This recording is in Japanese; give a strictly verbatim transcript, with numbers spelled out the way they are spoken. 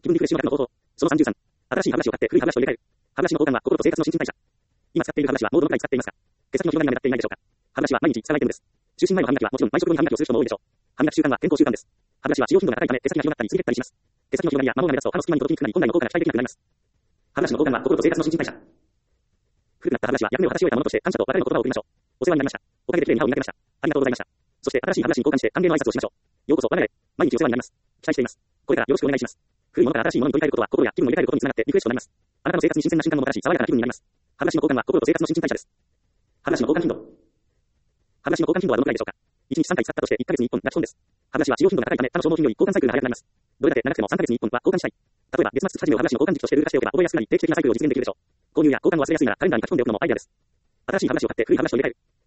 気分リフレッシュの方法。そのさんじゅうさん。新しい歯ブラシを買って古い歯ブラシと入れ替える。歯ブラシの交換は心と生活の新陳代謝。今使っている歯ブラシはもうどのくらい使っていますか？手先の広がりが目立っていないでしょうか？歯ブラシは毎日使うアイテムです。就寝前の歯磨きはもちろん毎食後に歯磨きをする人も多いでしょう。歯磨き習慣は健康習慣です。歯ブラシは使用頻度が高いため手先が広がったりついてったりします。手先の広がりや摩耗が目立つと歯の隙間に届きにくくなり本来の効果が期待できなくなります。歯ブラシの交換は心と生活の新陳代謝。古くなった歯ブラシは役目を果たし終えたものとして感謝と別れの言葉を送りましょう。お世話になりました。おかげで綺麗に歯を磨けました。ありがとうございました。そして新しい歯ブラシに交換して歓迎の挨拶をしましょう。ようこそ我が家へ。毎日お世話になります。期待しています。これからよろしくお願いします。古いものから新しいものに取り替えることは心や気分を入れ替えることにつながってリフレッシュとなります。あなたの生活に新鮮な瞬間をもたらし爽やかな気分になります。歯ブラシの交換は心と生活の新陳代謝です。歯ブラシの交換頻度。歯ブラシの交換頻度はどのくらいでしょうか？いちにちさんかい使ったとしていっかげつにいっぽんが基本です。歯ブラシは使用頻度が高いため歯の消耗頻より交換サイクルが早くなります。どれだけ長くてもさんかげつにいっぽんは交換したい。例えば月末月始めを歯ブラシの交換時期としてルール化しておけば覚えやすくなり定期的なサイクルを実現できるでしょう。購入や交換を忘れやすいならカレンダーに書き込んでおくのもアイデアです。新しい歯ブラシを買って古い歯ブラシと入れ替える。